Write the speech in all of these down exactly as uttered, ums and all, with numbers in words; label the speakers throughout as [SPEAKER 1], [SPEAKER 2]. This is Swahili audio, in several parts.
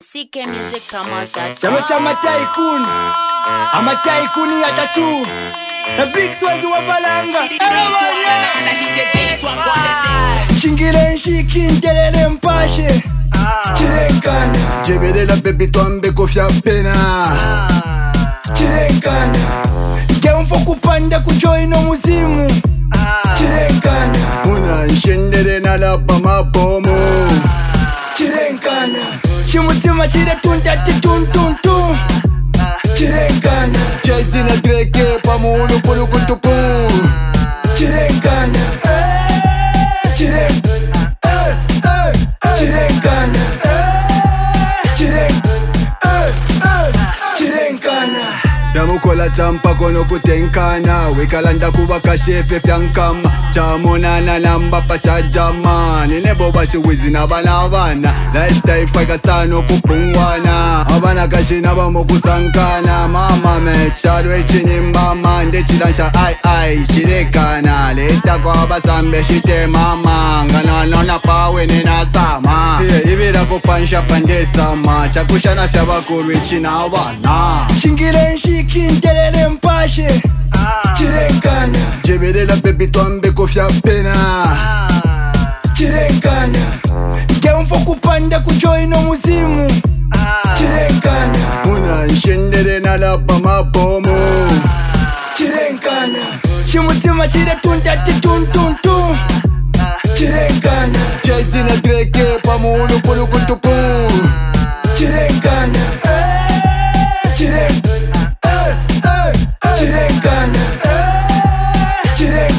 [SPEAKER 1] C K Music Promos dot com.
[SPEAKER 2] Chama chama Tycoon, ama Tycoon ya tattoo. The big swaz wa balanga. Shingile nshiki ntelele mpashe. Chirenkana.
[SPEAKER 3] Jebelela baby twambe kofya pena.
[SPEAKER 2] Chirenkana. Keumfo kupanda kujoino muzimu. Chirenkana.
[SPEAKER 3] Muna nshendere nalapa mabomo.
[SPEAKER 2] Chirenkana. Shimutima chire tunta tituntuntu. Chirenkana.
[SPEAKER 3] Chaitina dreke pamulu pulu kutupu.
[SPEAKER 2] Chirenkana. Chirek. Chirenkana. Chirek. Chirenkana.
[SPEAKER 3] Yamukola tampa kono kutenkana. Wikalanda kuwa kashefe fyankama. Chamonana namba pachajama. Nine boba chiwizi na bana bana. Lifestyle faka sano kupungwana. Abana kashina bamo kusankana. Mama me chadwe chini mbama. Nde chilansha ai ai Chirenkana. Leta kwa basambe shite mama. Ngana nona pawe nena sama. Iye ibira kupansha pande sama. Chakushana fyabakuru ichina wana.
[SPEAKER 2] Shingile nshiki ntelele mpashe. Chirenkana.
[SPEAKER 3] Jebelela baby twambe kofya pena.
[SPEAKER 2] Chirenkana. Keumfo kupanda kujoino muzimu. Chirenkana.
[SPEAKER 3] Muna nshendere nalapa mabomo.
[SPEAKER 2] Chirenkana. Shimutima chire tunta tituntuntu. Chirenkana.
[SPEAKER 3] Chaitina dreke pamulu pulu kutupu.
[SPEAKER 2] Chirenkana. Chirek. Chirenkana. Chirek.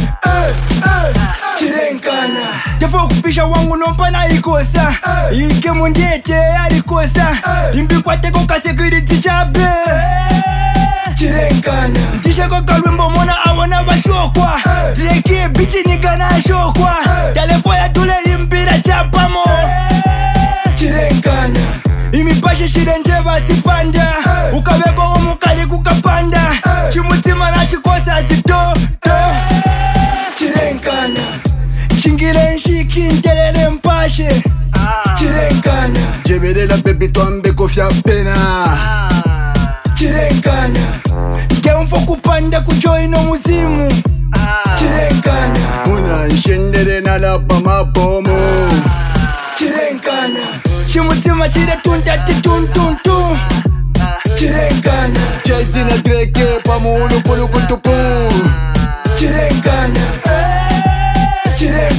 [SPEAKER 2] Chirenkana. Jefo kupisha wangu nompana ikosa. Ike mundete alikosa. Imbi kwa teko ka security chabe. Chirenkana. Tisha kwa kalwembo mona awana bashokwa. Dreke bichi nigana shokwa. Telefo ya tule imbira chapamo. Chirenkana. Imipashe shire njeba tipanda. Ukabeko omukali kukapanda. Chimutima na chikosa tito to. Chirenkana. Shingile nshiki ntelele mpashe. Chirenkana.
[SPEAKER 3] Jebelela baby twambe kofya pena.
[SPEAKER 2] Chirenkana. Keumfo kupanda kujoino muzimu. Chirenkana.
[SPEAKER 3] Muna nshendere nalapa mabomo.
[SPEAKER 2] Chirenkana. Shimutima chire tunta tituntuntu. Chirenkana.
[SPEAKER 3] Chaitina dreke pamulu pulu kutupu.
[SPEAKER 2] Chirenkana. Chirek.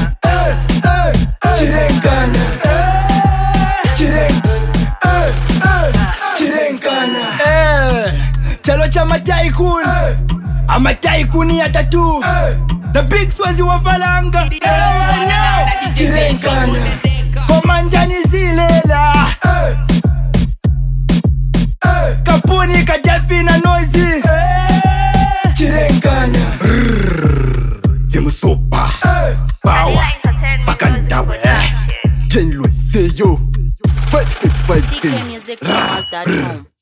[SPEAKER 2] Chirenkana. Chirek. Chirenkana. Chalo chama Tycoon, ama Tycoon ya tattoo. The big swazi wa balanga. Chirenkana. Komandani zilela. Kapuni Kadafi na Noisy. Chirenkana.
[SPEAKER 3] Timusopa Power Bakandawe Jenlwe Seyo Fight fit fight
[SPEAKER 1] C K Music Promos dot com.